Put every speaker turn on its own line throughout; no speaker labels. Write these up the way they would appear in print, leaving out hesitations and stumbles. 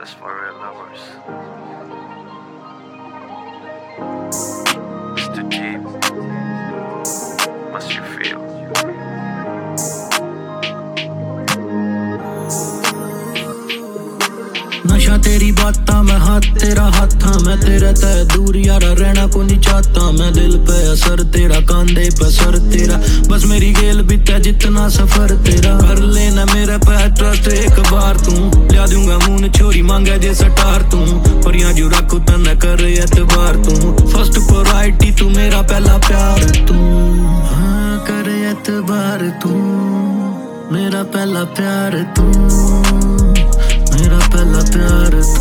It's for real lovers. It's the Jeep. Must you feel?
नशा तेरी बातां मैं हाथ तेरा हाथा मैं तेरे ते दूर यारा रहना को नहीं चाहता मैं दिल पे असर तेरा कांधे पे सर तेरा बस मेरी गेल बीते जितना सफर तेरा कर लेना मेरे पे ट्रस्ट एक बार तू ला दूंगा मुंह छोरी मांगे जे सटार तू पर यहाँ जो रखू तने कर एतबार तू फर्स्ट प्रायोरिटी तू मेरा पहला प्यार तू हाँ कर एतबार तू मेरा पहला प्यार तू मेरा पहला प्यार तू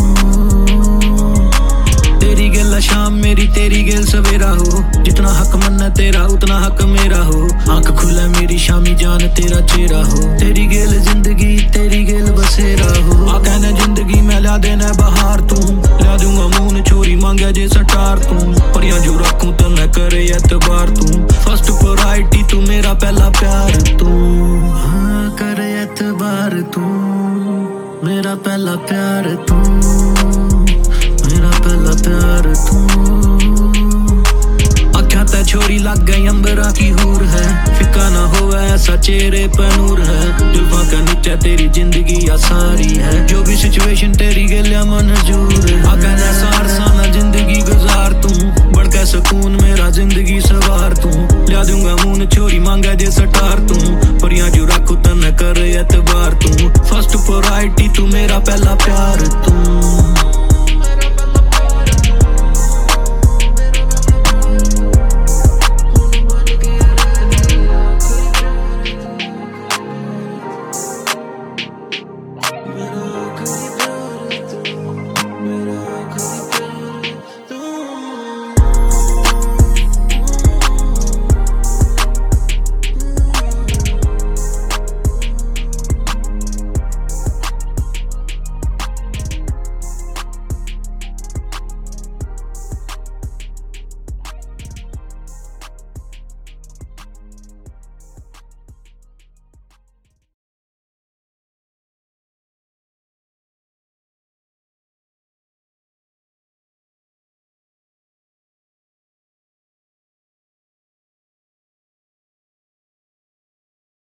तेरी गेल शाम मेरी तेरी गेल सवेरा हो जितना हक मन्ना तेरा उतना हक मेरा हो आंख खुला मेरी शामी जान तेरा चेहरा हो तेरी गेल जिंदगी तेरी गेल बसेरा हो आ कहने जिंदगी में ला देना बहार तू ला दूंगा मुंह छोरी मांगे जे सटार तू पर यहाँ जो रखूं तो न करे एतबार तू फर्स्ट प्रायोरिटी तू मेरा पहला प्यार तू हाँ करे एतबार तू मेरा पहला प्यार तू मेरा पहला प्यार तू आख्या ते छोरी लग गई अंबरा की हूर है फिका ना हो ऐसा चेहरे पे नूर है जुल्फां का नीचे तेरी जिंदगी या सारी है जो भी सिचुएशन तेरी गलिया मंजूर है आखना सार साना जिंदगी गुजार तू बढ़ के सुकून मेरा जिंदगी सवार तू ला दूंगा मुंह